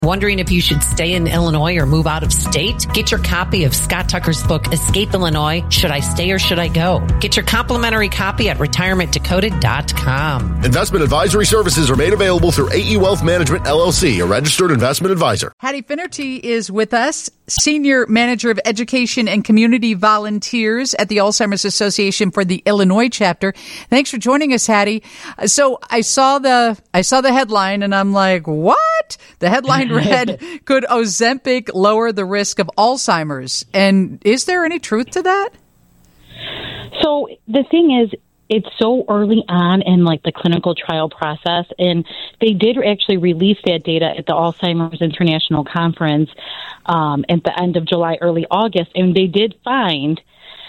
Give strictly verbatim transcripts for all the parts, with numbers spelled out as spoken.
Wondering if you should stay in Illinois or move out of state? Get your copy of Scott Tucker's book, Escape Illinois, Should I Stay or Should I Go? Get your complimentary copy at retirement decoded dot com. Investment advisory services are made available through A E Wealth Management, L L C, a registered investment advisor. Hattie Finnerty is with us, Senior Manager of Education and Community Volunteers at the Alzheimer's Association for the Illinois chapter. Thanks for joining us, Hattie. So I saw the I saw the headline and I'm like, what? The headline read, could Ozempic lower the risk of Alzheimer's? And is there any truth to that? So the thing is, it's so early on in like the clinical trial process, and they did actually release that data at the Alzheimer's International Conference um, at the end of July, early August, and they did find,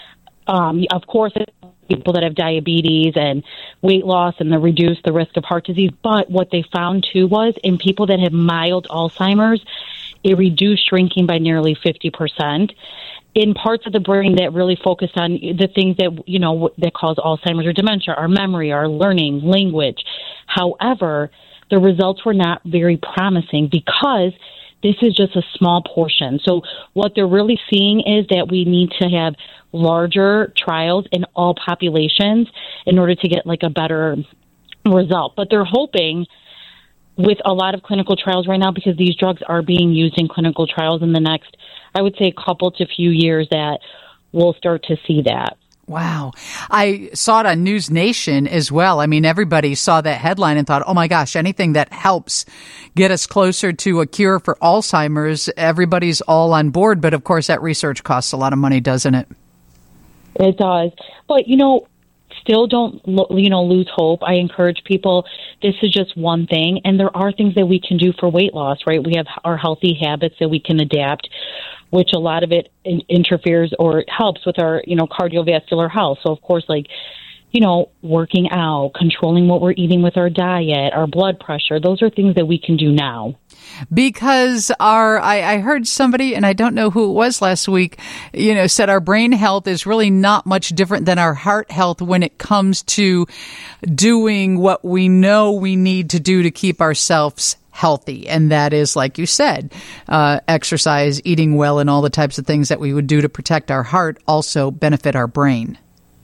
um, of course, people that have diabetes and weight loss and the reduce the risk of heart disease. But what they found too was in people that have mild Alzheimer's, it reduced shrinking by nearly fifty percent. In parts of the brain that really focus on the things that, you know, that cause Alzheimer's or dementia, our memory, our learning, language. However, the results were not very promising because this is just a small portion. So what they're really seeing is that we need to have larger trials in all populations in order to get like a better result. But they're hoping with a lot of clinical trials right now, because these drugs are being used in clinical trials in the next, I would say, couple to few years, that we'll start to see that. Wow. I saw it on News Nation as well. I mean, everybody saw that headline and thought, oh my gosh, anything that helps get us closer to a cure for Alzheimer's, everybody's all on board. But of course, that research costs a lot of money, doesn't it? It does. But, you know, still don't, you know, lose hope. I encourage people, this is just one thing. And there are things that we can do for weight loss, right? We have our healthy habits that we can adapt, which a lot of it in- interferes or helps with our, you know, cardiovascular health. So, of course, like, you know, working out, controlling what we're eating with our diet, our blood pressure, those are things that we can do now. Because our, I, I heard somebody, and I don't know who it was last week, you know, said our brain health is really not much different than our heart health when it comes to doing what we know we need to do to keep ourselves healthy. And that is, like you said, uh, exercise, eating well, and all the types of things that we would do to protect our heart also benefit our brain.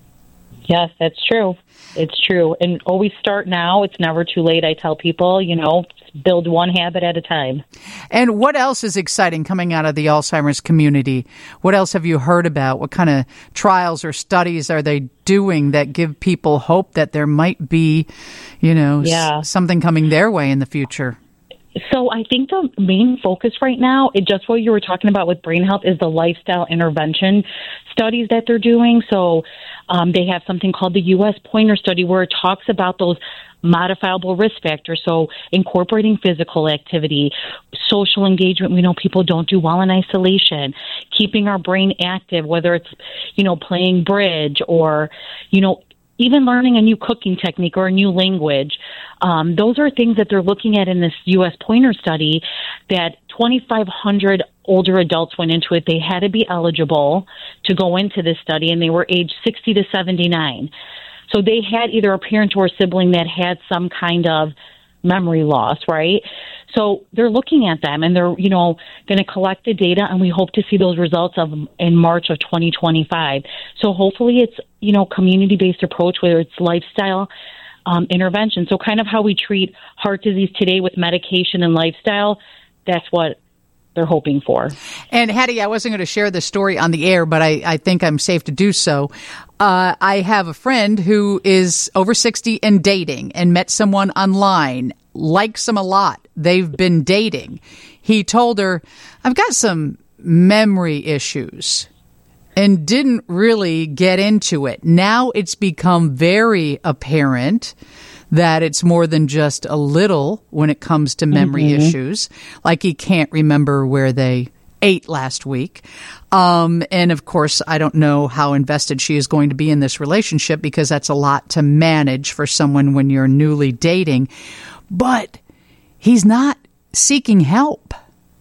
Yes, that's true. It's true. And always start now. It's never too late. I tell people, you know, build one habit at a time. And what else is exciting coming out of the Alzheimer's community? What else have you heard about? What kind of trials or studies are they doing that give people hope that there might be, you know, yeah. s- something coming their way in the future? So I think the main focus right now, it, just what you were talking about with brain health, is the lifestyle intervention studies that they're doing. So um, they have something called the U S Pointer Study, where it talks about those modifiable risk factors. So incorporating physical activity, social engagement. We know people don't do well in isolation, keeping our brain active, whether it's, you know, playing bridge or, you know, even learning a new cooking technique or a new language. Um, those are things that they're looking at in this U S Pointer Study, that twenty-five hundred older adults went into it. They had to be eligible to go into this study, and they were aged sixty to seventy-nine. So they had either a parent or a sibling that had some kind of memory loss, right? So they're looking at them, and they're, you know, going to collect the data, and we hope to see those results of in March of twenty twenty-five. So hopefully it's, you know, community-based approach, whether it's lifestyle um, intervention. So kind of how we treat heart disease today with medication and lifestyle, that's what they're hoping for. And Hattie, I wasn't going to share this story on the air, but I, I think I'm safe to do so. Uh, I have a friend who is over sixty and dating, and met someone online, likes him a lot. They've been dating. He told her, I've got some memory issues, and didn't really get into it. Now it's become very apparent that it's more than just a little when it comes to memory mm-hmm. issues. Like he can't remember where they ate last week. Um, and of course, I don't know how invested she is going to be in this relationship, because that's a lot to manage for someone when you're newly dating. But he's not seeking help.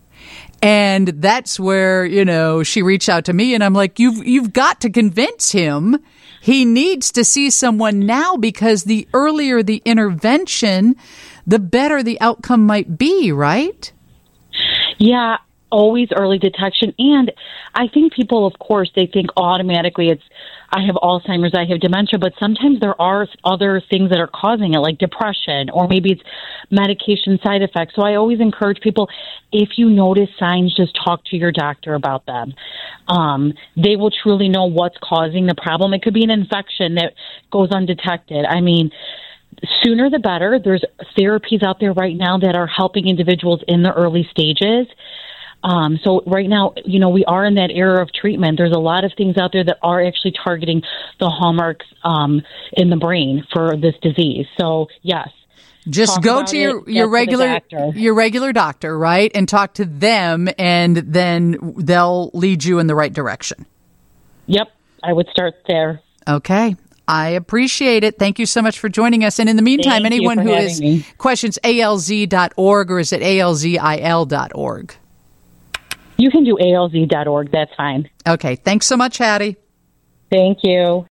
And that's where, you know, she reached out to me, and I'm like, you've, you've got to convince him. He needs to see someone now, because the earlier the intervention, the better the outcome might be, right? Yeah, always early detection. And I think people, of course, they think automatically it's, I have Alzheimer's, I have dementia, but sometimes there are other things that are causing it, like depression, or maybe it's medication side effects. So I always encourage people, if you notice signs, just talk to your doctor about them. Um, they will truly know what's causing the problem. It could be an infection that goes undetected. I mean, sooner the better. There's therapies out there right now that are helping individuals in the early stages. Um, so right now, you know, we are in that era of treatment. There's a lot of things out there that are actually targeting the hallmarks um, in the brain for this disease. So, yes. Just go to your, your regular your regular doctor, right, and talk to them, and then they'll lead you in the right direction. Yep, I would start there. Okay. I appreciate it. Thank you so much for joining us. And in the meantime, Thank anyone who has me. questions, A L Z dot org, or is it A L Z I L dot org? You can do A L Z dot org. That's fine. Okay. Thanks so much, Hattie. Thank you.